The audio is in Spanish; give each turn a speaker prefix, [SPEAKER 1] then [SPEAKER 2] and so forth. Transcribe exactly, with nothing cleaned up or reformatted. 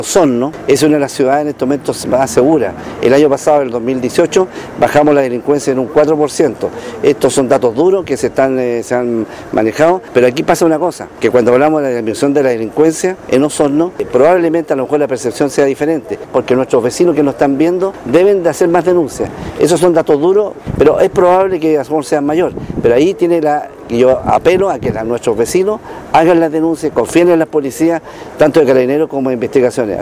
[SPEAKER 1] Osorno es una de las ciudades en estos momentos más seguras. El año pasado, el dos mil dieciocho, bajamos la delincuencia en un cuatro por ciento. Estos son datos duros que se, están, eh, se han manejado, pero aquí pasa una cosa, que cuando hablamos de la disminución de la delincuencia en Osorno, eh, probablemente a lo mejor la percepción sea diferente, porque nuestros vecinos que nos están viendo deben de hacer más denuncias. Esos son datos duros, pero es probable que a lo mejor sean mayor. Pero ahí tiene la... Y yo apelo a que la, nuestros vecinos hagan las denuncias, confíen en las policías, tanto de Carabineros como de investigaciones.